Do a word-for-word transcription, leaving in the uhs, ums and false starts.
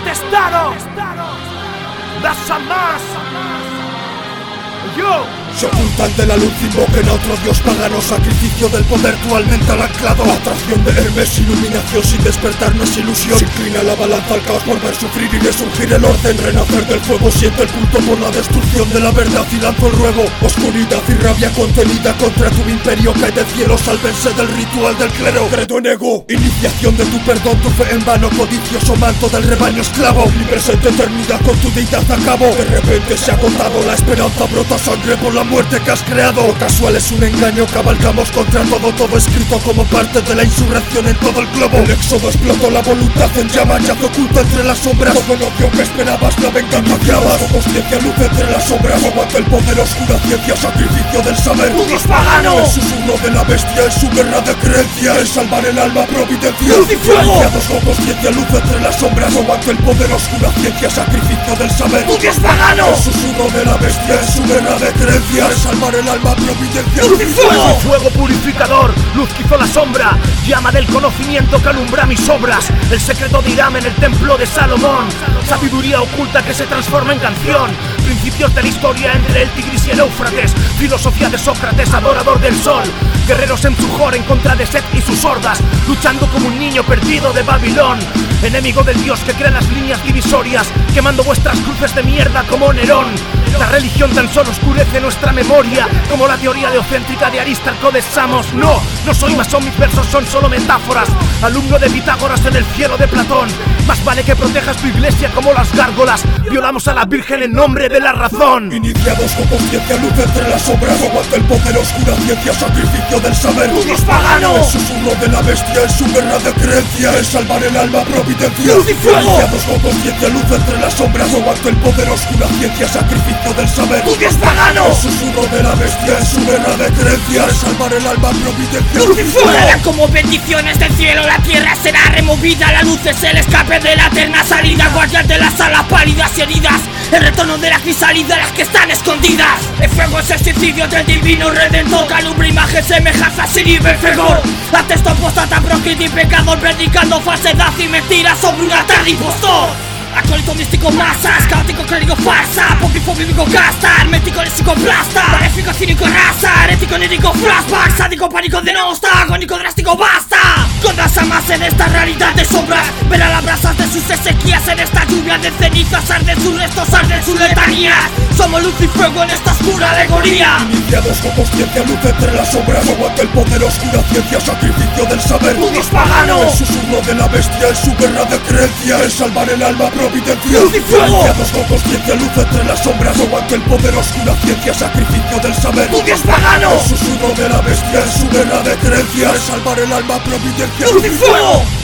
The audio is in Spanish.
contestaron. Das a más. Yo. Se ocultan de la luz, invoquen a otro dios pagano. Sacrificio del poder dualmente al anclado. Atracción de Hermes, iluminación sin despertar no es ilusión. Se inclina la balanza al caos por ver sufrir y resurgir el orden. Renacer del fuego, siente el culto por la destrucción de la verdad y lanzo el ruego. Oscuridad y rabia contenida contra tu imperio. Cae del cielo, sálvense del ritual del clero. Credo en ego, iniciación de tu perdón, tu fe en vano. Codicioso manto del rebaño esclavo. Mi presente eternidad con tu deidad a cabo. De repente se ha agotado la esperanza, brota sangre por la muerte que has creado. Lo casual es un engaño, cabalgamos contra todo. Todo escrito como parte de la insurrección en todo el globo. El éxodo explotó, la voluntad en llamas, yace oculta entre las sombras. Todo el odio que esperabas, la venganza clavas. Consciencia, luz entre las sombras. Aguanta el poder, oscura ciencia, sacrificio del saber. ¡Tu dios pagano! El susurro de la bestia en su guerra de creencia. El salvar el alma, providencia. ¡Luz y fuego! Iniciados con consciencia, luz entre las sombras. Aguanta el poder, oscura ciencia, sacrificio del saber. ¡Tu dios pagano! El susurro de la bestia en su guerra de creencia. El salvar el alma, providencia. ¡Luz y fuego! Fuego purificador, luz que hizo la sombra. Llama del conocimiento que alumbra mis obras. El secreto de Hiram en el templo de Salomón. Sabiduría oculta que se transforma en canción. Principios de la historia entre el Tigris y el Éufrates. Filosofía de Sócrates, adorador del sol. Guerreros en Sujor en contra de Set y sus hordas. Luchando como un niño perdido de Babilón. Enemigo del dios que crea las líneas divisorias. Quemando vuestras cruces de mierda como Nerón. La religión tan solo oscurece nuestra memoria, como la teoría teocéntrica de Aristarco de Samos. No, no soy masón, mis versos son solo metáforas. Alumno de Pitágoras en el cielo de Platón. Más vale que protejas tu iglesia como las gárgolas. Violamos a la Virgen en nombre de la razón. Iniciados con consciencia, luz entre las sombras. Aguanta el poder, oscura ciencia, sacrificio del saber. ¡Tu dios pagano! El susurro de la bestia en su guerra de creencia. El salvar el alma, providencia. ¡Luz y fuego! Iniciados con consciencia, luz entre las sombras. Aguanta el poder, oscura ciencia, sacrificio del saber. ¡Tu dios pagano! El susurro de la bestia en su guerra de creencia. El salvar el alma, providencia. ¡Luz y fuego! Volarán como bendiciones del cielo, la tierra será removida. La luz es el escape de la eterna salida. Guardián de las alas pálidas y heridas. El retorno de la crisálida, las que están escondidas. El fuego es el suicidio del divino redentor. Calumbre, imagen, semejanza, sin nivel fervor. Atesto apóstata, proscrito y pecador. Predicando falsedad y mentiras sobre una tarde impostor. Acólito místico masas, caótico clérigo farsa. Popifo bíblico casta, hermético léxico blasta. Maléfico cínico raza, herético lírico flashback. Sádico pánico denosta, agónico drástico basta. Con las amas en esta realidad de sombras. Verá las brasas de sus esequías en esta lluvia de cenizas. Arden sus restos, arden sus letanías. Somos luz y fuego en esta oscura alegoría. Iniciados con consciencia, luz entre las sombras. Aguanta el poder, oscura ciencia, sacrificio del saber. ¡Tu dios pagano! El susurro de la bestia en su guerra de creencia. El salvar el alma, providencia. ¡Luz y fuego! Iniciados con consciencia, luz entre las sombras. Aguanta el poder, oscura ciencia, sacrificio del saber. ¡Tu dios pagano! El susurro de la bestia en su guerra de creencia. El salvar el alma, providencia. ¡Luz y fuego!